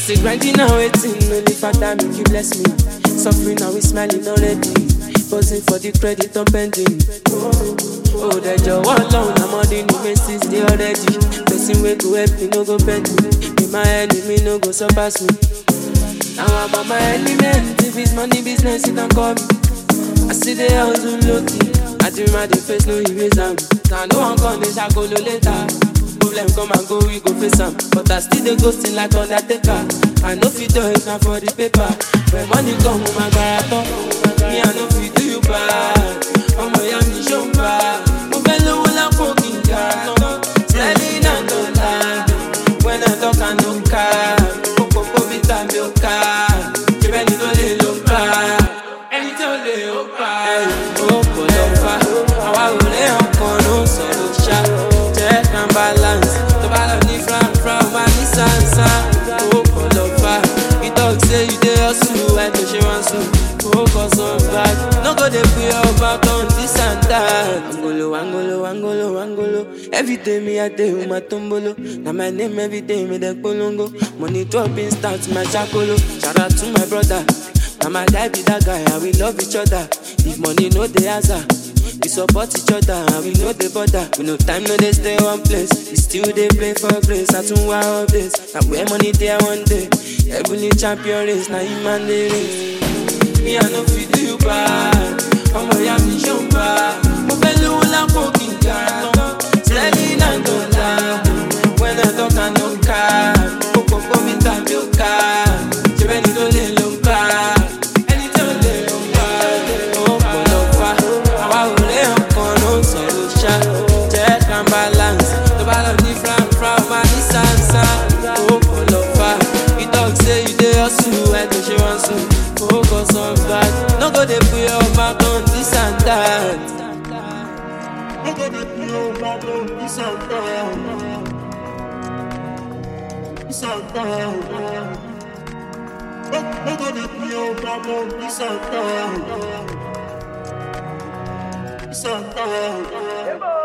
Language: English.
say grinding and waiting, only Father make you bless me. Suffering now we smiling already. Posing for the credit I'm pending. Oh, that your one long, I'm on the new faces, they already. Person way go help me, no go bend me. Be my enemy, no go surpass me. Now I'm on my element. If it's money business, it can call me. I see the house on low-key. I dream my face, no eraser. Now no one gonna this, I go no later. Problem come and go, we go face them. But I still the ghosting like Undertaker. I know if you do it, not for the paper. When money come, oh my God, me I know if you do you bad. Oh my, I'm in show bad. Move a low like fucking car. Slightly not no lie. When I talk, I no car. Popo vita milk car. You better know they look bad. Anytime they look bad. Oh, Polofa. How I will lay on corner, so shot. Check and balance. The balance different from my Nissan. Oh, Polofa. He talk say you dey hustle, I know she wants to. Focus on back. No go dey put your back on this and that. Angolo. Every day me a day with my tombolo. Now my name every day me the polongo. Money dropping starts my chacolo. Shout out to my brother. Now my guy be that guy and we love each other. If money no the answer, we support each other and we know the border. We no time no they stay one place. We still they play for grace. I too wow of this. Now where money there one day. Heavenly champion race. Now you man the race. Me I know if you do you bad. I'm a yam show bad. Mobile la fucking car. Slightly not don't lie. When I talk I no car. Popo vita milk car. You better know they look bad. Anytime they look bad. Oh Polofa. How I will lay on corner so shot. Check and balance. The balance different from my Nissan. Oh Polofa. He talk say you dey hustle, I know she wants to. Focus on back. No go dey put your back on this and that. No go dey put your back on this and that. This and that. No go dey put your back on this and that. This and that.